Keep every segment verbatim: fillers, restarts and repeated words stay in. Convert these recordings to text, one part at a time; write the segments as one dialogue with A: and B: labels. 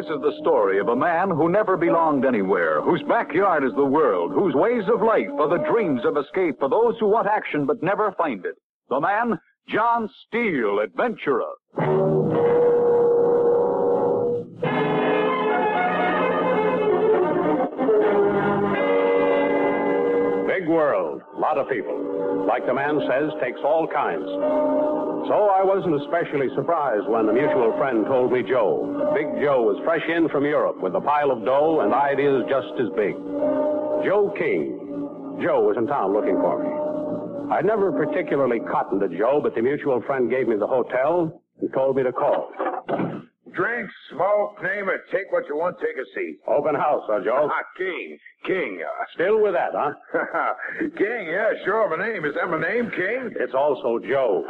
A: is the story of a man who never belonged anywhere, whose backyard is the world, whose ways of life are the dreams of escape for those who want action but never find it. The man, John Steele, adventurer.
B: Big world, lot of people. Like the man says, takes all kinds. So I wasn't especially surprised when the mutual friend told me Joe. Big Joe was fresh in from Europe with a pile of dough and ideas just as big. Joe King. Joe was in town looking for me. I'd never particularly cottoned to Joe, but the mutual friend gave me the hotel and told me to call.
C: Drink, smoke, name it. Take what you want, take a seat.
B: Open house, huh, Joe?
C: Ah, King. King. Uh,
B: Still with that, huh?
C: King, yeah, sure, my name. Is that my name, King?
B: It's also Joe.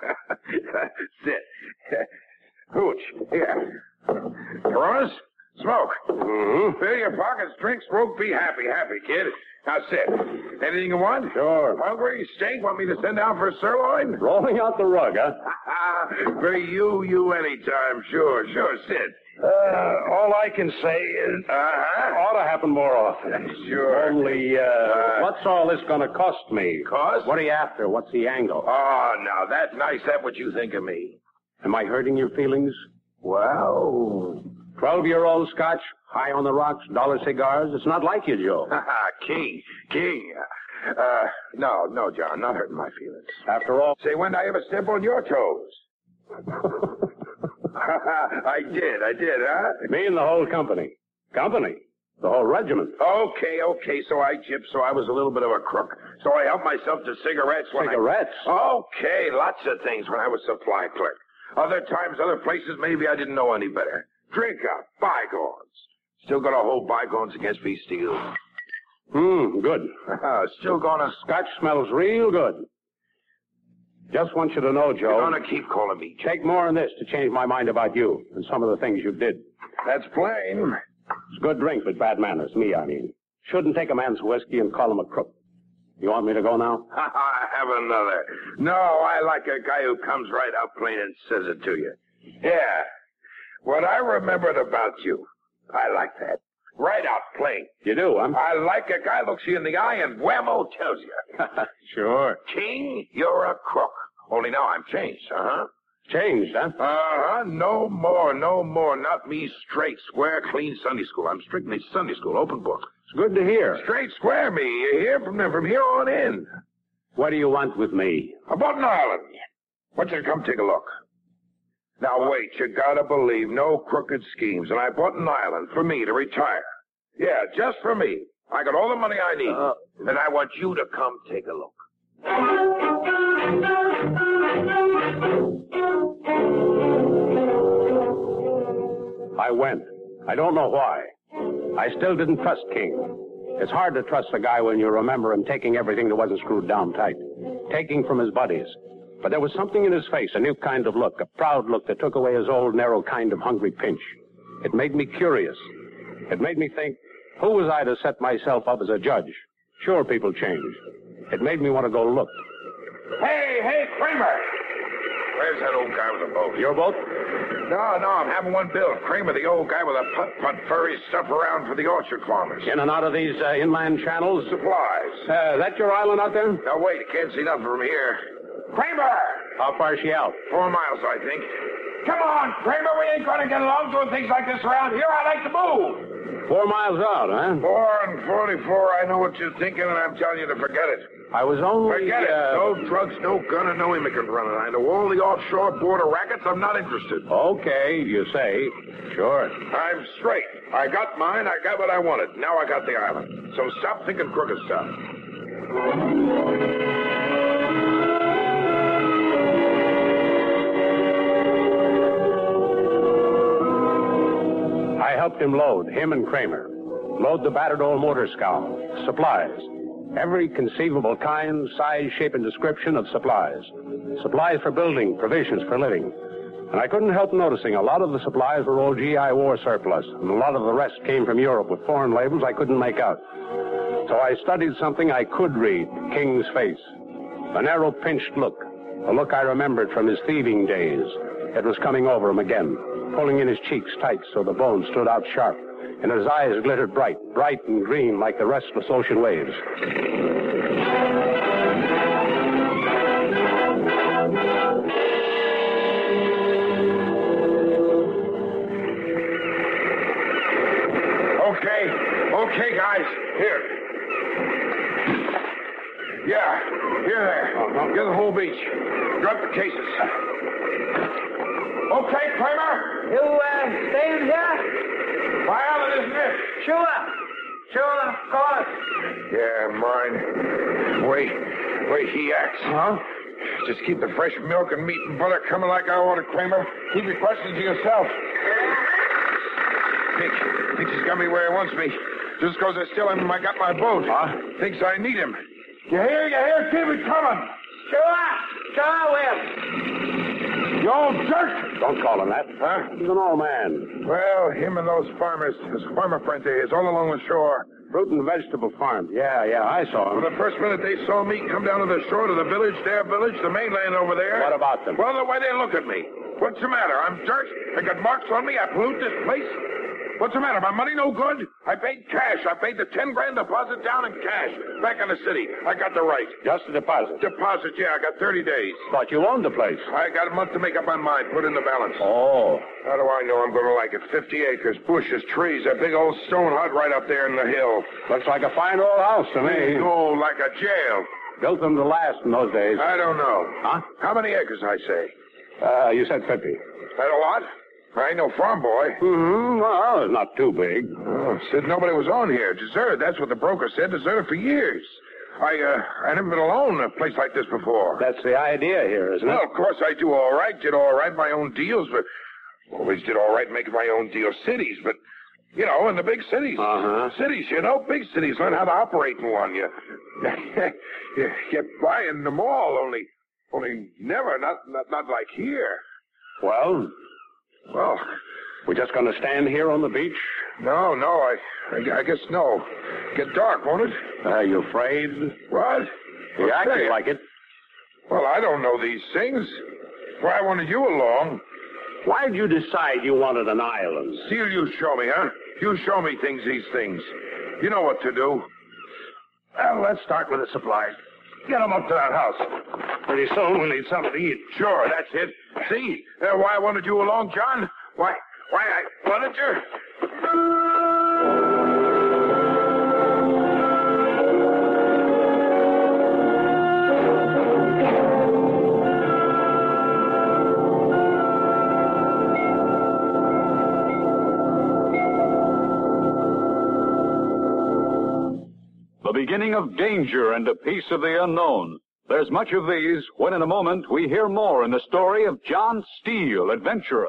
C: Sit. Hooch. Here. Coronas? Smoke.
B: Mm-hmm.
C: Fill your pockets, drink, smoke, be happy. Happy, kid. Now sit. Anything you want?
B: Sure.
C: Hungry? Steak? Want me to send down for a sirloin?
B: Rolling out the rug, huh?
C: For you, you anytime. Sure, sure. Sit.
B: Uh, all I can say is,
C: Uh-huh.
B: ought to happen more often.
C: Sure.
B: Only, uh,
C: Uh,
B: what's all this going to cost me?
C: Cost?
B: What are you after? What's the angle?
C: Oh, now, that's nice. That's what you think of me.
B: Am I hurting your feelings?
C: Well...
B: Twelve-year-old scotch, high on the rocks, dollar cigars. It's not like you, Joe.
C: King, King. Uh, no, no, John, not hurting my feelings.
B: After all...
C: Say, when did I ever step on your toes? I did, I did, huh?
B: Me and the whole company. Company? The whole regiment.
C: Okay, okay, so I gypped, so I was a little bit of a crook. So I helped myself to cigarettes when
B: Cigarettes?
C: I... Okay, lots of things when I was supply clerk. Other times, other places, maybe I didn't know any better. Drink up, bygones. Still got to hold bygones against me, Steele.
B: Hmm, good.
C: Still gonna...
B: Scotch smells real good. Just want you to know, Joe.
C: You're gonna keep calling me.
B: Take more than this to change my mind about you and some of the things you did.
C: That's plain.
B: It's good drink, but bad manners. Me, I mean. Shouldn't take a man's whiskey and call him a crook. You want me to go now?
C: I have another. No, I like a guy who comes right out plain and says it to you. Yeah. What I remembered about you, I like that. Right out plain.
B: You do, huh?
C: I like a guy looks you in the eye and whammo tells you.
B: Sure.
C: King, you're a crook. Only now I'm changed, uh-huh.
B: Changed, huh?
C: Uh-huh. No more, no more. Not me straight, square, clean Sunday school. I'm strictly Sunday school, open book.
B: It's good to hear.
C: Straight square me. You hear from from here on in.
B: What do you want with me?
C: About an island. Want you to come take a look. Now, wait, you gotta believe no crooked schemes. And I bought an island for me to retire. Yeah, just for me. I got all the money I need. Uh, and I want you to come take a look.
B: I went. I don't know why. I still didn't trust King. It's hard to trust a guy when you remember him taking everything that wasn't screwed down tight. Taking from his buddies. But there was something in his face, a new kind of look, a proud look that took away his old, narrow kind of hungry pinch. It made me curious. It made me think, who was I to set myself up as a judge? Sure, people change. It made me want to go look.
C: Hey, hey, Kramer! Where's that old guy with the boat?
B: Your boat?
C: No, no, I'm having one built. Kramer, the old guy with a putt-putt furry stuff around for the orchard farmers.
B: In and out of these uh, inland channels?
C: Supplies.
B: Uh, that your island out there?
C: Now, wait, you can't see nothing from here. Kramer!
B: How far is she out?
C: Four miles, I think. Come on, Kramer, we ain't gonna get along doing things like this around here. I like to move.
B: Four miles out, huh?
C: Four and forty-four, I know what you're thinking, and I'm telling you to forget it.
B: I was only...
C: Forget
B: uh...
C: it. No drugs, no gun, and no immigrant running. I know all the offshore border rackets. I'm not interested.
B: Okay, you say. Sure.
C: I'm straight. I got mine. I got what I wanted. Now I got the island. So stop thinking crooked stuff. I helped him load, him and Kramer. Load the battered old motor scow. Supplies. Every conceivable kind, size, shape, and description of supplies. Supplies for building, provisions for living. And I couldn't help noticing a lot of the supplies were old G I war surplus, and a lot of the rest came from Europe with foreign labels I couldn't make out. So I studied something I could read, King's face. A narrow, pinched look, a look I remembered from his thieving days. It was coming over him again.
B: pulling in his cheeks tight so the bones stood out sharp, and his eyes glittered bright, bright and green like the restless ocean waves.
D: Okay, okay, guys, here. Yeah, here there.
B: Uh-huh.
D: Get the whole beach. Drop the cases. Okay, Kramer?
E: You, uh, staying here?
D: My island, isn't it?
E: Sure. Sure, of course.
D: Yeah, mine. Wait, wait, he acts.
B: Huh?
D: Just keep the fresh milk and meat and butter coming like I ordered, Kramer. Keep your questions to yourself. Think, thinks he's got me where he wants me. Just because I still haven't got my boat.
B: Huh?
D: Thinks I need him. You hear? You hear? Keep it coming.
E: Sure. Sure, Will.
D: You old jerk.
B: Don't call him that.
D: Huh?
B: He's an old man.
D: Well, him and those farmers, his farmer friends of his, all along the shore.
B: Fruit and vegetable farm. Yeah, yeah, I saw
D: Well,
B: him.
D: the first minute they saw me come down to the shore to the village, their village, the mainland over there.
B: What about them?
D: Well, the way they look at me. What's the matter? I'm dirt. They got marks on me. I pollute this place. What's the matter? My money no good? I paid cash. I paid the ten grand deposit down in cash. Back in the city. I got the right.
B: Just a deposit.
D: Deposit, yeah. I got thirty days.
B: Thought you owned the place.
D: I got a month to make up my mind. Put in the balance.
B: Oh.
D: How do I know I'm going to like it? Fifty acres, bushes, trees, a big old stone hut right up there in the hill.
B: Looks like a fine old house to me.
D: Oh, like a jail.
B: Built them to last in those days.
D: I don't know.
B: Huh?
D: How many acres, I say?
B: Uh, you said fifty.
D: That a lot? I ain't no farm boy.
B: Mm-hmm. Well, it's not too big.
D: Oh, said nobody was on here. Deserted. That's what the broker said. Deserted for years. I, uh, I never been alone in a place like this before.
B: That's the idea here, isn't
D: Well,
B: it?
D: of course I do all right. Did all right my own deals, but always did all right making my own deals. Cities, but, you know, in the big cities.
B: Uh-huh.
D: Cities, you know, big cities. Learn how to operate in one. You, you get by in them all, only, only never, not, not, not like here.
B: Well,
D: Well,
B: we're just going to stand here on the beach?
D: no, no, I, I, I guess no. Get dark, won't it?
B: Are you afraid?
D: What?
B: You
D: Well,
B: acted
D: say it.
B: like it.
D: Well, I don't know these things. Why I wanted you along.
B: Why'd you decide you wanted an island?
D: See, you show me, huh? You show me things, these things. You know what to do. Well, let's start with the supplies. Get them up to that house.
B: Pretty soon we'll need something to eat.
D: Sure, that's it. See, uh, why I wanted you along, John? Why, why I wanted you?
A: The beginning of danger and a piece of the unknown. There's much of these when in a moment we hear more in the story of John Steele, adventurer.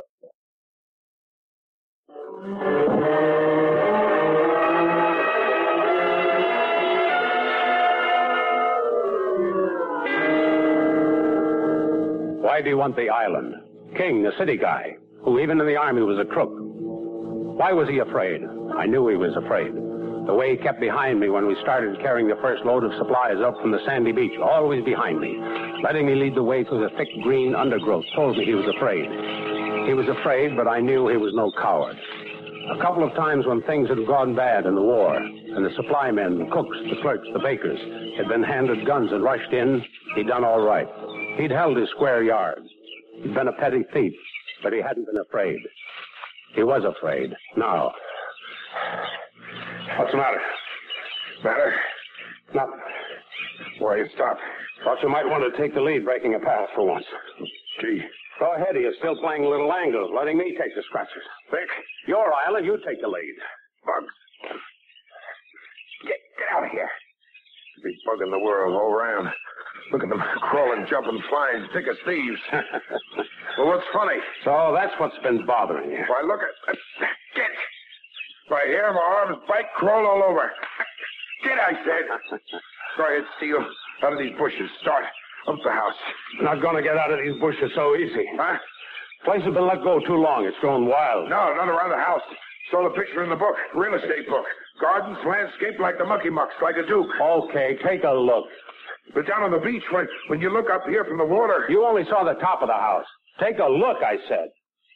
B: Why do you want the island? King, a city guy, who even in the army was a crook. Why was he afraid? I knew he was afraid. The way he kept behind me when we started carrying the first load of supplies up from the sandy beach, always behind me, letting me lead the way through the thick green undergrowth, told me he was afraid. He was afraid, but I knew he was no coward. A couple of times when things had gone bad in the war, and the supply men, the cooks, the clerks, the bakers, had been handed guns and rushed in, he'd done all right. He'd held his square yards. He'd been a petty thief, but he hadn't been afraid. He was afraid. Now, what's the matter?
D: Matter?
B: Nothing.
D: Why you stop?
B: Thought you might want to take the lead, breaking a path for once.
D: Gee,
B: Go ahead, he is still playing little angles, letting me take the scratches.
D: Vic,
B: Your island, you take the lead.
D: bugs. Get, get out of here. Big bug in the world all around. Look at them crawling, jumping, flying, thick as thieves. Well, what's funny?
B: So that's what's been bothering you.
D: Why, look at... Get! Right here, my arms bite, crawl all over. Get, I said. Go ahead, Steele. Out of these bushes. Start up the house.
B: Not going to get out of these bushes so easy.
D: Huh?
B: Place has been let go too long. It's grown wild.
D: No, not around the house. Saw the picture in the book. Real estate book. Gardens, landscape like the mucky mucks, like a duke.
B: Okay, take a look.
D: But down on the beach, when, when you look up here from the water...
B: You only saw the top of the house. Take a look, I said.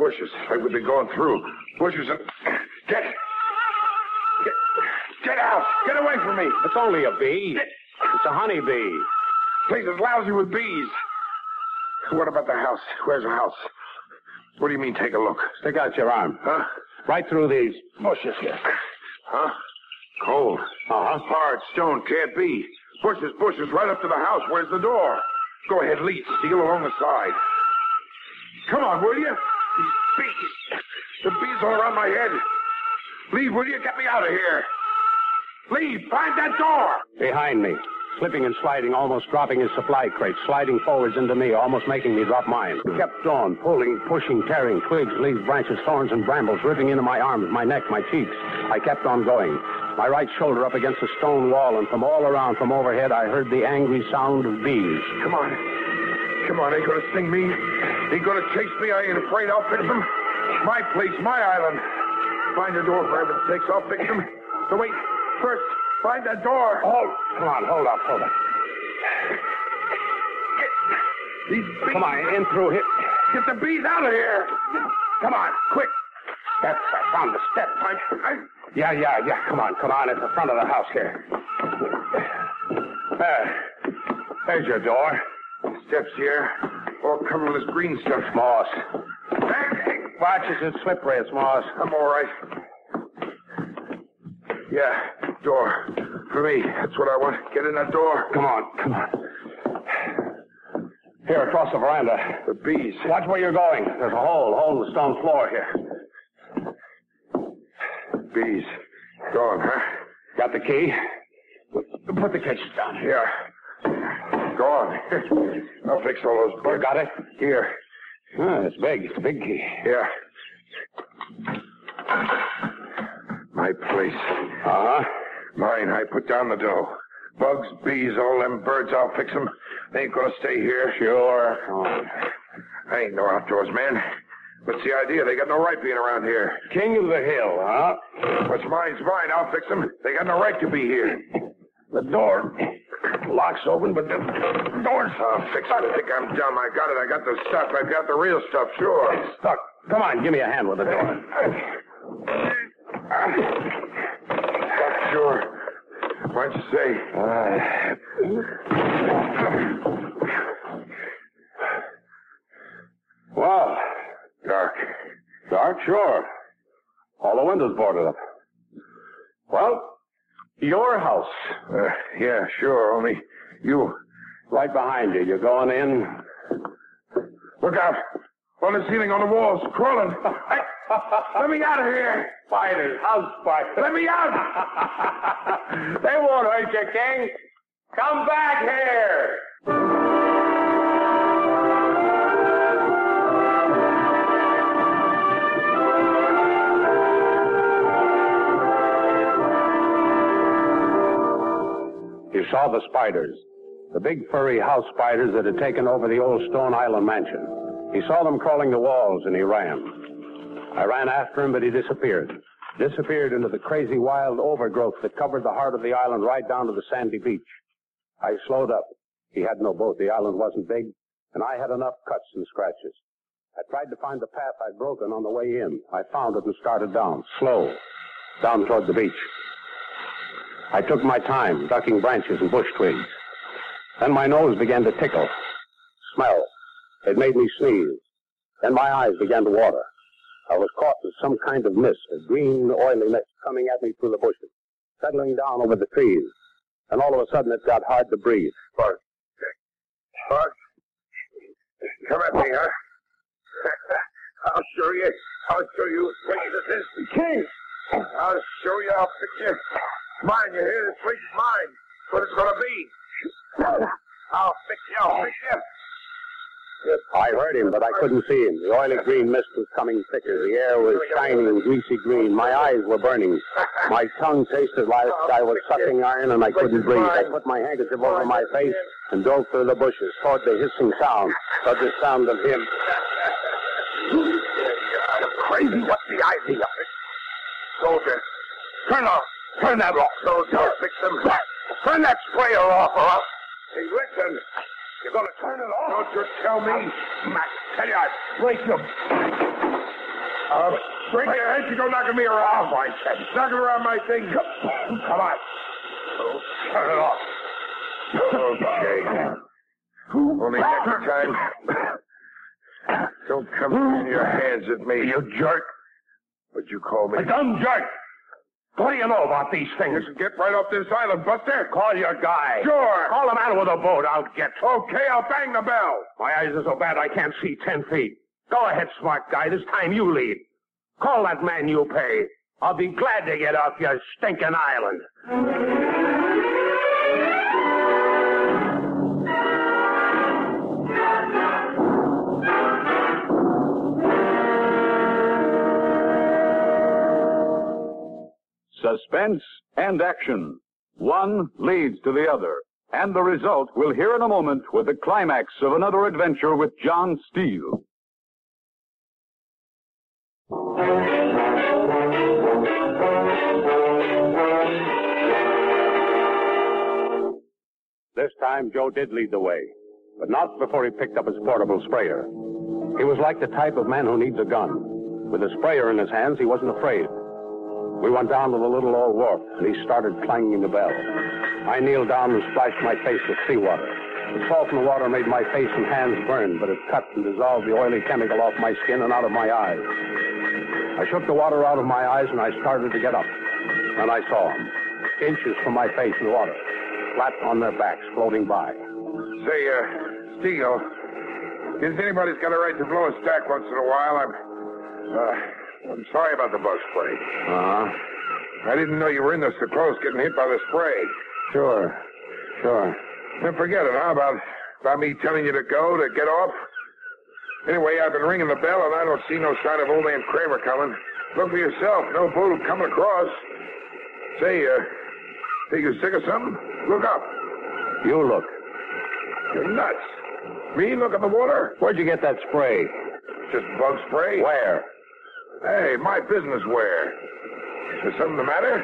D: bushes. I would be going through. Bushes and... Get... Get... Get out! Get away from me!
B: It's only a bee. It's a honey bee.
D: Place is lousy with bees. What about the house? Where's the house? What do you mean, take a look?
B: Stick out your arm.
D: Huh?
B: Right through these bushes here.
D: Huh? Cold.
B: Uh-huh.
D: Hard stone, can't be. Bushes, bushes, right up to the house. Where's the door? Go ahead, lead. Steal along the side. Come on, will you? These bees. The bees all around my head. Leave, will you? Get me out of here. Leave. Find that door.
B: Behind me. Slipping and sliding, almost dropping his supply crate, sliding forwards into me, almost making me drop mine. Kept on, pulling, pushing, tearing, twigs, leaves, branches, thorns, and brambles, ripping into my arms, my neck, my cheeks. I kept on going. My right shoulder up against a stone wall, and from all around, from overhead, I heard the angry sound of bees.
D: Come on. Come on, ain't gonna sting me. Ain't gonna chase me. I ain't afraid. I'll fix them. My place, my island. Find a door, for heaven's sakes. I'll fix them. So wait, first, find that door.
B: Hold. Come on, hold up, hold up.
D: Get these bees.
B: Come on, in through here.
D: Get the bees out of here. Come on, quick.
B: That's, I found the step.
D: I, I,
B: Yeah, yeah, yeah. Come on, come on. It's the front of the house here. There. There's your door.
D: Steps here. All covered with this green stuff.
B: Moss.
D: Hey,
B: Watch as it's slippery, it's Moss.
D: I'm all right. Yeah, door. For me. That's what I want. Get in that door.
B: Come on, come on. Here, across the veranda.
D: The bees.
B: Watch where you're going. There's a hole, hole in the stone floor here.
D: Bees. Gone, huh?
B: Got the key? Put the catches down here.
D: Yeah. Gone. I'll fix all those bugs.
B: You got it?
D: Here.
B: Oh, it's big. It's a big key.
D: Yeah. My place.
B: Uh-huh.
D: Mine. I put down the dough. Bugs, bees, all them birds, I'll fix them. They ain't gonna stay here.
B: Sure. Oh.
D: I ain't no outdoors man. What's the idea? They got no right being around here.
B: King of the hill, huh?
D: What's mine's mine. I'll fix them. They got no right to be here.
B: The door locks open, but the door's
D: I'll fix it. I think I'm dumb. I got it. I got the stuff. I got the real stuff, sure.
B: It's stuck. Come on, give me a hand with the door.
D: Stuck, sure. What'd you say?
B: Uh, well,
D: dark.
B: Dark, sure. All the windows boarded up. Well, your house.
D: Uh, yeah, sure. Only you.
B: Right behind you. You're going in.
D: Look out. On the ceiling, on the walls, crawling. Hey, let me out of here.
B: Spiders. House spiders.
D: Let me out.
B: They won't hurt you, King. Come back here. You saw the spiders, the big furry house spiders that had taken over the old Stone Island mansion. He saw them crawling the walls, and he ran. I ran after him, but he disappeared. Disappeared into the crazy wild overgrowth that covered the heart of the island right down to the sandy beach. I slowed up. He had no boat. The island wasn't big, and I had enough cuts and scratches. I tried to find the path I'd broken on the way in. I found it and started down, slow, down toward the beach. I took my time, ducking branches and bush twigs. Then my nose began to tickle, smell. It made me sneeze. Then my eyes began to water. I was caught in some kind of mist, a green, oily mist coming at me through the bushes, settling down over the trees. And all of a sudden it got hard to breathe.
D: Bart. Bart. Come at me, huh? I'll show you. I'll show you what place this is.
B: King!
D: I'll show you. I'll fix you. Mine, you hear? This place is mine. What it's gonna be. I'll fix you. I'll fix you.
B: I heard him, but I couldn't see him. The oily green mist was coming thicker. The air was shiny and greasy green. My eyes were burning. My tongue tasted like I was sucking iron, and I couldn't breathe. I put my handkerchief over my face and dove through the bushes toward the hissing sound, toward the sound of him.
D: You're crazy. What's the idea of it? Soldier, turn off. Turn that off. Soldier, I'll fix them. Turn that sprayer off, or else. Hey, listen. You're going to turn it off? Don't you tell me. Mac, tell you, I'd break you. Uh, break your head, you go knocking me around. I said, knocking around my thing. Come on. Oh, shut it off. Okay. Only next time. Don't come in your hands at me, you jerk. What'd you call me?
C: A dumb jerk. What do you know about these things?
D: You should get right off this island, Buster.
C: Call your guy.
D: Sure.
C: Call the man with a boat. I'll get.
D: Okay, I'll bang the bell.
C: My eyes are so bad I can't see ten feet. Go ahead, smart guy. This time you lead. Call that man you pay. I'll be glad to get off your stinking island.
A: Suspense and action. One leads to the other. And the result we'll hear in a moment with the climax of another adventure with John Steele.
B: This time, Joe did lead the way, but not before he picked up his portable sprayer. He was like the type of man who needs a gun. With a sprayer in his hands, he wasn't afraid. We went down to the little old wharf, and he started clanging the bell. I kneeled down and splashed my face with seawater. The salt in the water made my face and hands burn, but it cut and dissolved the oily chemical off my skin and out of my eyes. I shook the water out of my eyes, and I started to get up. And I saw them, inches from my face in the water, flat on their backs, floating by.
D: Say, uh, Steele, guess anybody's got a right to blow a stack once in a while. I'm, uh... I'm sorry about the bug spray.
B: Uh-huh.
D: I didn't know you were in there so close getting hit by the spray.
B: Sure. Sure.
D: Then forget it, huh? About, about me telling you to go, to get off? Anyway, I've been ringing the bell, and I don't see no sign of old man Kramer coming. Look for yourself. No boat coming across. Say, uh, think you're sick of something? Look up.
B: You look.
D: You're nuts. Me look at the water?
B: Where'd you get that spray?
D: Just bug spray?
B: Where?
D: Hey, my business where? Is there something the matter?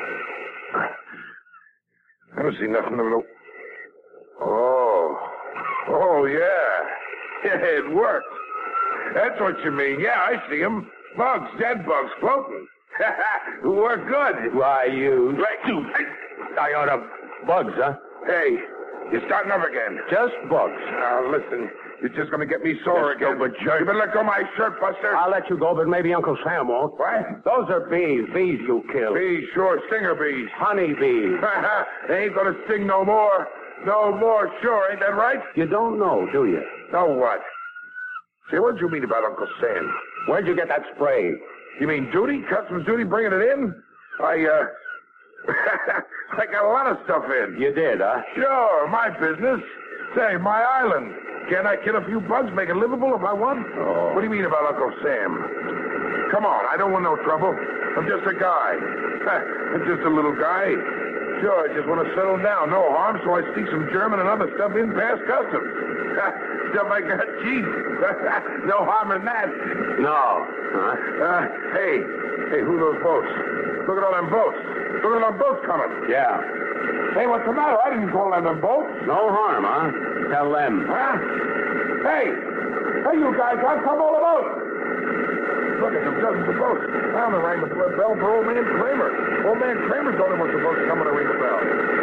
D: I don't see nothing of no... Oh. Oh, yeah. Yeah, it worked. That's what you mean. Yeah, I see 'em. Bugs, dead bugs, floating. Worked good.
B: Why, you...
D: Like you...
B: I ought to... Bugs, huh?
D: Hey, you're starting up again.
B: Just bugs.
D: Now, listen... You're just going to get me sore
B: Just
D: again.
B: stupid jerk.
D: You better let go of my shirt, Buster.
B: I'll let you go, but maybe Uncle Sam won't.
D: What?
B: Those are bees. Bees you killed.
D: Bees, sure. Stinger bees.
B: Honey bees.
D: They ain't going to sting no more. No more, sure. Ain't that right?
B: You don't know, do you?
D: Know what? Say, what'd you mean about Uncle Sam?
B: Where'd you get that spray?
D: You mean duty? Customs duty bringing it in? I, uh... I got a lot of stuff in.
B: You did, huh?
D: Sure, my business. Say, my island. Can't I kill a few bugs, make it livable if I want?
B: Oh.
D: What do you mean about Uncle Sam? Come on, I don't want no trouble. I'm just a guy. I'm just a little guy. Sure, I just want to settle down. No harm, so I sneak some German and other stuff in past customs. Stuff like that, cheap. No harm in that.
B: No. Huh?
D: Uh, hey, hey, who are those boats? Look at all them boats. Look at all them boats coming.
B: Yeah.
D: Hey, what's the matter? I didn't call them them boats.
B: No harm, huh? Tell them.
D: Huh? Hey! Hey, you guys, I've come all about. Look at them dozens of boats. I only rang the bell for old man Kramer. Old man Kramer's the only one supposed to come when I ring the bell.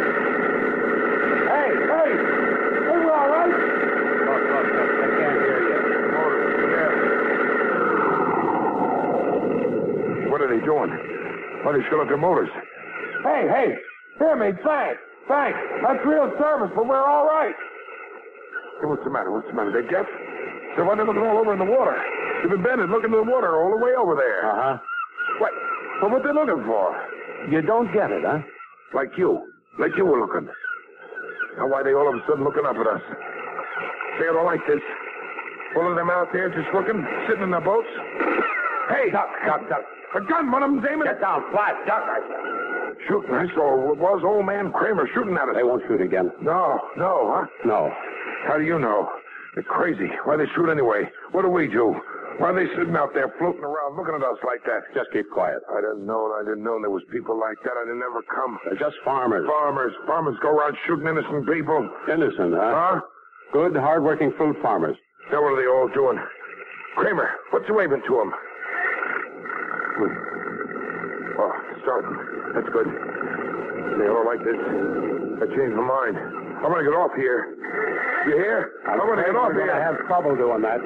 D: Hey, hey! Hey, we're all right?
B: Look, look, look. I can't hear you.
D: Motors, yeah. What are they doing? Why they shut up their motors? Hey, hey! Here, me, thanks. Thanks. That's real service, but we're all right. Hey, what's the matter? What's the matter? They deaf? So why are they looking all over in the water? They've been bending, looking in the water all the way over there.
B: Uh-huh.
D: What? Well, what they looking for?
B: You don't get it, huh?
D: Like you. Like you were looking. Now, why they all of a sudden looking up at us? Say it all like this. All of them out there just looking, sitting in their boats. Hey!
B: Duck, duck, duck.
D: A gun, one of them's aiming.
B: Get down, flat, duck. I...
D: Shooting, I saw it was old man Kramer shooting at us.
B: They won't shoot again.
D: No, no, huh?
B: No.
D: How do you know? They're crazy. Why they shoot anyway? What do we do? Why are they sitting out there floating around looking at us like that?
B: Just keep quiet.
D: I didn't know. I didn't know there was people like that. I didn't ever come.
B: They're just farmers.
D: Farmers. Farmers go around shooting innocent people.
B: Innocent, huh?
D: Huh?
B: Good, hard-working fruit farmers.
D: Now what are they all doing? Kramer, what's you waving to them? good. Oh, starting. That's good. They don't like this. I changed my mind. I'm going to get off here. You hear? I'm, I'm going to get off here.
B: I have trouble doing that.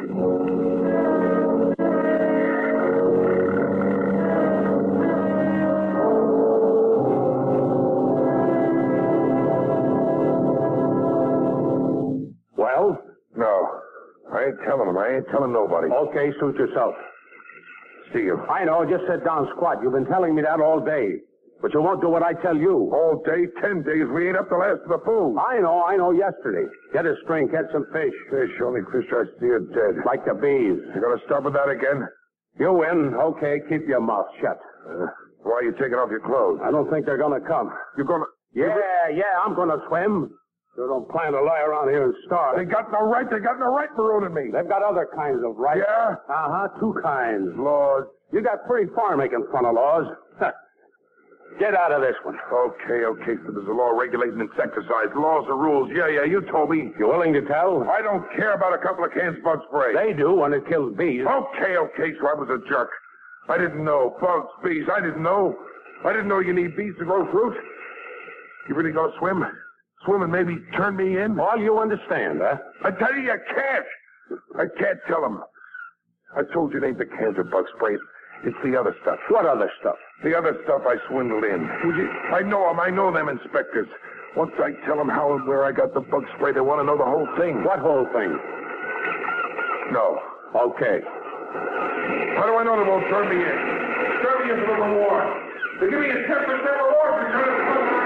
B: Well?
D: No. I ain't telling them. I ain't telling nobody.
B: Okay, suit yourself.
D: Steele.
B: I know. Just sit down, squat. You've been telling me that all day. But you won't do what I tell you.
D: All day, ten days, we ain't up the last of the food.
B: I know, I know, yesterday. Get a string, catch some fish.
D: Fish, only fish I see are dead.
B: Like the bees.
D: You gonna start with that again?
B: You win. Okay, keep your mouth shut.
D: Uh, why are you taking off your clothes?
B: I don't think they're gonna come.
D: You're gonna...
B: Yeah, yeah, I'm gonna swim. You don't plan to lie around here and starve.
D: They got no right, they got no right maroon me.
B: They've got other kinds of rights.
D: Yeah?
B: Uh-huh, two kinds.
D: Laws.
B: You got pretty far making fun of laws. Get out of this one.
D: Okay, okay, so there's a law regulating insecticides, laws and rules. Yeah, yeah, you told me.
B: You willing to tell?
D: I don't care about a couple of cans of bug spray.
B: They do when it kills bees.
D: Okay, okay, so I was a jerk. I didn't know. Bugs, bees, I didn't know. I didn't know you need bees to grow fruit. You really gonna swim? Swim and maybe turn me in?
B: All you understand, huh?
D: I tell you, you can't. I can't tell them. I told you it ain't the cans of bug spray. It's the other stuff.
B: What other stuff?
D: The other stuff I swindled in. I know them. I know them inspectors. Once I tell them how and where I got the bug spray, they want to know the whole thing.
B: What whole thing?
D: No.
B: Okay.
D: How do I know they won't turn me in? Turn me in for the reward. They give me a ten percent reward for turning the bug.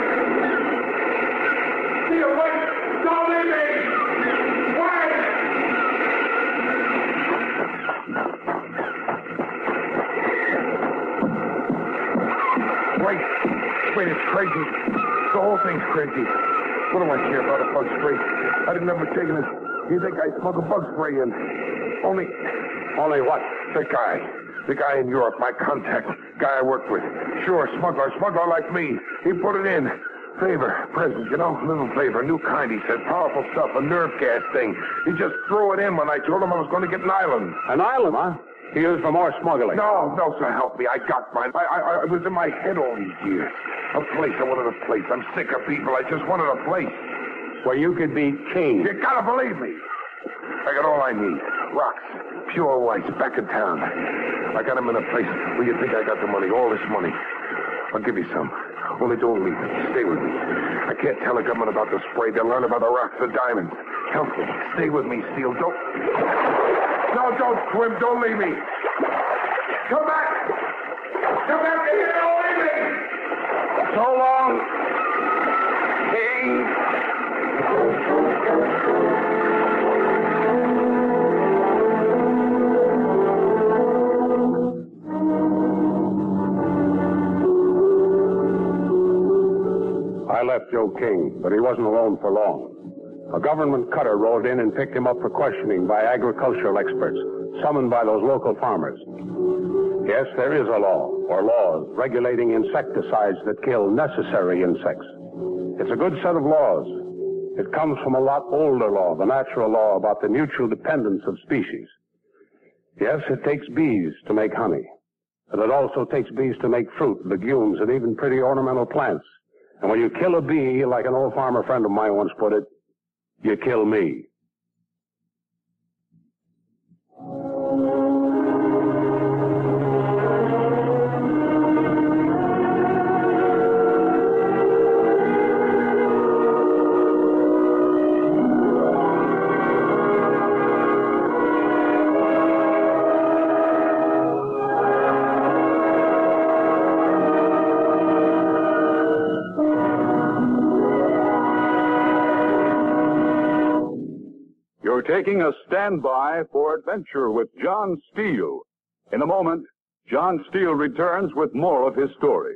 D: See you, wait. Don't leave me. Wait. Wait. Wait, it's crazy. The whole thing's crazy. What do I care about a bug spray? I didn't ever take it. You think I smuggled bug spray in? Only...
B: Only what?
D: The guy. The guy in Europe, my contact. Guy I worked with. Sure, smuggler. Smuggler like me. He put it in. Favor. Present, you know? Little favor. New kind, he said. Powerful stuff. A nerve gas thing. He just threw it in when I told him I was going to get an island.
B: An island, huh? He used for more smuggling.
D: No, no, sir, help me. I got mine. I, I, I was in my head all these years. A place. I wanted a place. I'm sick of people. I just wanted a place.
B: Where you could be king.
D: You gotta believe me. I got all I need. Rocks. Pure whites. Back in town. I got them in a place where you think I got the money. All this money. I'll give you some. Only don't leave me. Stay with me. I can't tell the government about the spray. They'll learn about the rocks, the diamonds. Help me. Stay with me, Steele. Don't... No, don't swim. Don't leave me. Come back. Come back here. Don't leave me.
B: So long, king. I left Joe King, but he wasn't alone for long. A government cutter rolled in and picked him up for questioning by agricultural experts, summoned by those local farmers. Yes, there is a law, or laws, regulating insecticides that kill necessary insects. It's a good set of laws. It comes from a lot older law, the natural law about the mutual dependence of species. Yes, it takes bees to make honey, but it also takes bees to make fruit, legumes, and even pretty ornamental plants. And when you kill a bee, like an old farmer friend of mine once put it, you kill me.
A: Taking a standby for adventure with John Steele. In a moment, John Steele returns with more of his story.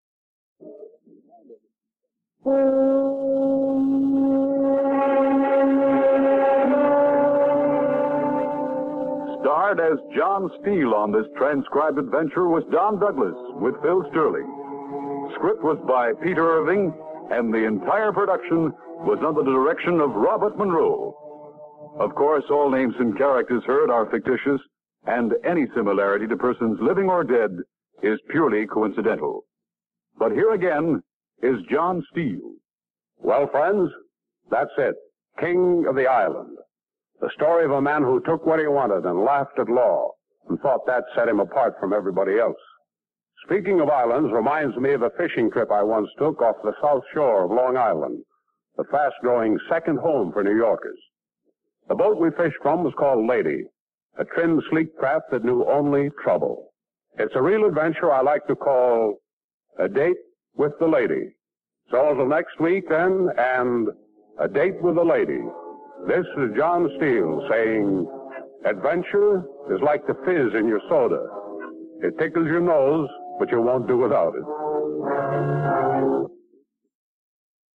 A: Starred as John Steele on this transcribed adventure was Don Douglas with Phil Sterling. Script was by Peter Irving, and the entire production was under the direction of Robert Monroe. Of course, all names and characters heard are fictitious, and any similarity to persons living or dead is purely coincidental. But here again is John Steele.
B: Well, friends, that's it. King of the Island. The story of a man who took what he wanted and laughed at law and thought that set him apart from everybody else. Speaking of islands reminds me of a fishing trip I once took off the south shore of Long Island, the fast-growing second home for New Yorkers. The boat we fished from was called Lady, a trim, sleek craft that knew only trouble. It's a real adventure I like to call A Date with the Lady. So until next week, then, and A Date with the Lady. This is John Steele saying, adventure is like the fizz in your soda. It tickles your nose, but you won't do without it.